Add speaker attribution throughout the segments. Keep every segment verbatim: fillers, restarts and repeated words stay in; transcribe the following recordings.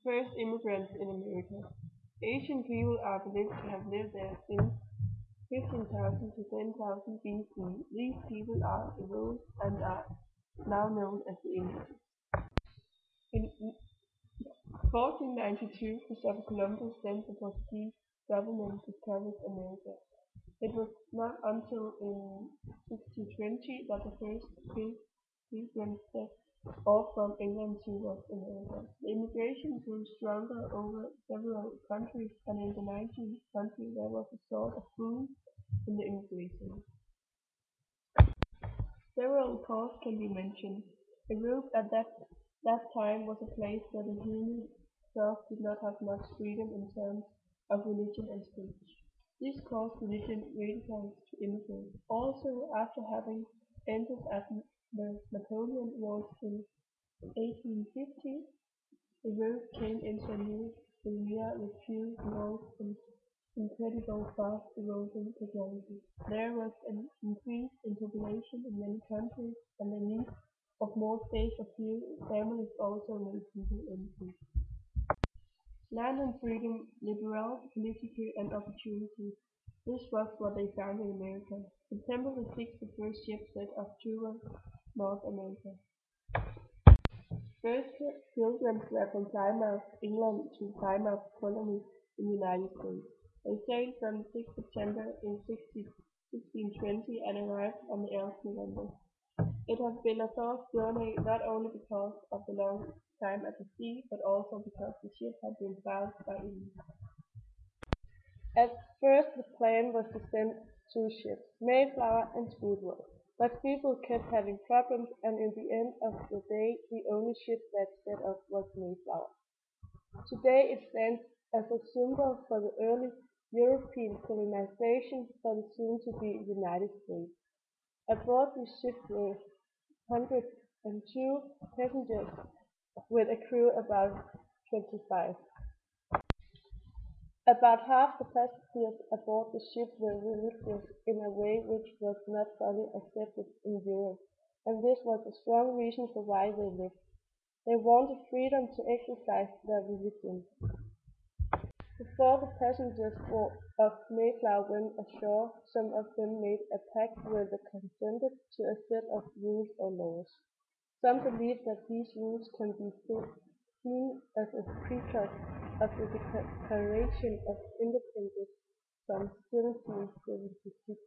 Speaker 1: First immigrants in America. Ancient people are believed to have lived there since fifteen thousand to ten thousand B C. These people are evolved and are now known as the Indians. In fourteen ninety-two, Christopher Columbus sent the Portuguese government discovered America. It was not until in sixteen twenty that the first pilgrims set off from England towards America. The immigration grew stronger over several countries, and in the nineteenth century there was a sort of boom in the immigration. Several causes can be mentioned. Europe at that, that time was a place where the human self did not have much freedom in terms of religion and speech. This caused religion radicals to immigrate. Also, after having entered at the Napoleon Wars in eighteen fifty, Europe came into a new area with few walls and incredible fast evolving technology. There was an increase in population in many countries, and the need of more space for few families also made people immigrate. Land and freedom, liberal political and opportunity. This was what they found in America. September the sixth, the first ship set off toward North America. First pilgrims were from Plymouth, England to Plymouth Colony in the United States. They sailed from sixth September in sixteen twenty and arrived on the eighth of November. It has been a tough journey not only because of the long time at the sea, but also because the ship had been found by England. At first the plan was to send two ships, Mayflower and Speedwell, but people kept having problems, and in the end of the day the only ship that set off was Mayflower. Today it stands as a symbol for the early European colonization for the soon-to-be United States. Aboard the ship were one hundred two passengers with a crew about twenty-five. About half the passengers aboard the ship were religious in a way which was not fully accepted in Europe, and this was a strong reason for why they left. They wanted freedom to exercise their religion. Before the passengers of Mayflower went ashore, some of them made a pact where they consented to a set of rules or laws. Some believe that these rules can be seen as a precursor of the Declaration of Independence from seventeen seventy-six.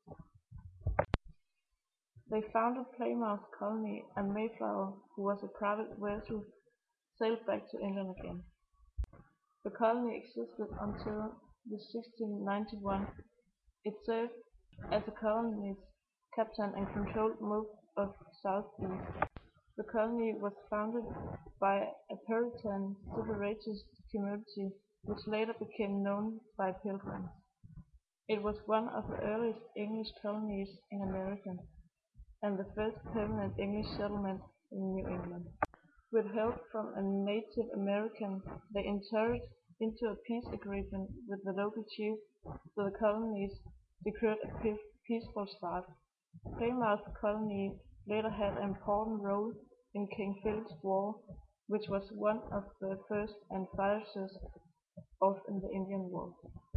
Speaker 1: They founded Plymouth Colony, and Mayflower, who was a private vessel, sailed back to England again. The colony existed until sixteen ninety-one. It served as a colony's captain and controlled most of southeast. The colony was founded by a Puritan separatist community, which later became known by Pilgrims. It was one of the earliest English colonies in America, and the first permanent English settlement in New England. With help from a Native American, they entered into a peace agreement with the local chief, so the colonies secured a peaceful start. Plymouth Colony later had an important role in King Philip's War, which was one of the first and fiercest of the Indian Wars.